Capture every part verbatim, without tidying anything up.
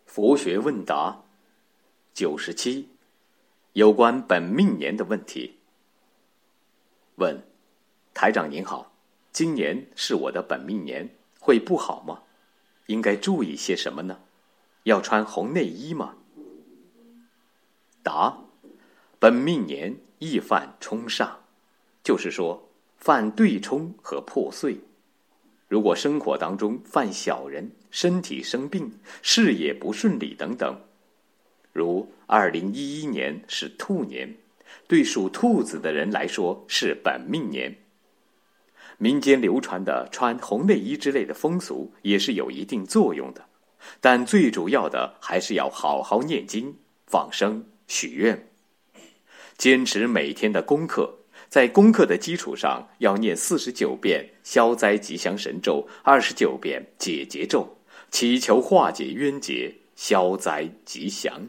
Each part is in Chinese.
佛学问答九十七，有关本命年的问题。问：台长您好，今年是我的本命年，会不好吗？应该注意些什么呢？要穿红内衣吗？答：本命年易犯冲煞，就是说犯对冲和破碎。如果生活当中犯小人、身体生病、事业不顺利等等，如二零一一年是兔年，对属兔子的人来说是本命年。民间流传的穿红内衣之类的风俗也是有一定作用的，但最主要的还是要好好念经、放生、许愿，坚持每天的功课。在功课的基础上，要念四十九遍消灾吉祥神咒，二十九遍解结咒，祈求化解冤结，消灾吉祥。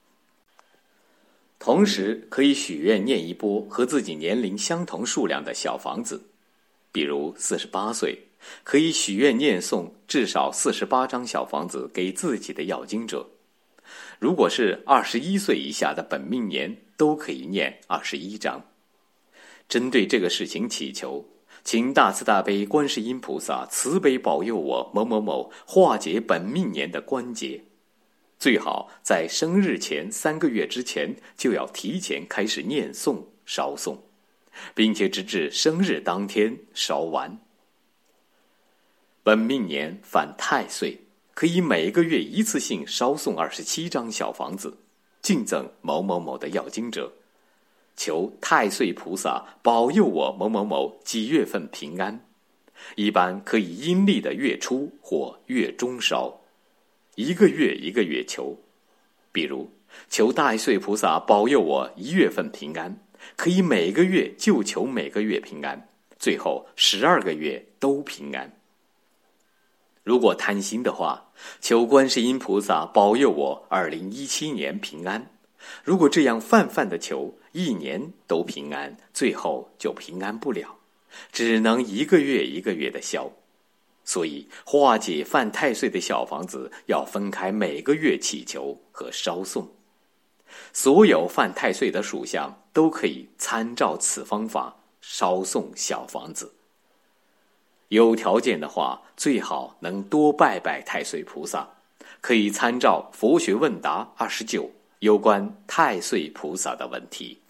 同时，可以许愿念一波和自己年龄相同数量的小房子，比如四十八岁，可以许愿念诵至少四十八张小房子给自己的要经者。如果是二十一岁以下的本命年，都可以念二十一张。针对这个事情祈求，请大慈大悲观世音菩萨慈悲保佑我某某某化解本命年的关节。最好在生日前三个月之前就要提前开始念诵烧诵，并且直至生日当天烧完。本命年犯太岁，可以每个月一次性烧诵二十七张小房子，敬赠某某某的要经者，求太岁菩萨保佑我某某某几月份平安。一般可以阴历的月初或月中烧，一个月一个月求。比如求太岁菩萨保佑我一月份平安，可以每个月就求每个月平安，最后十二个月都平安。如果贪心的话，求观世音菩萨保佑我二零一七年平安。如果这样泛泛的求，一年都平安，最后就平安不了，只能一个月一个月的消。所以化解犯太岁的小房子要分开每个月祈求和烧诵。所有犯太岁的属相都可以参照此方法烧诵小房子。有条件的话，最好能多拜拜太岁菩萨，可以参照佛学问答二十九有关太岁菩萨的问题。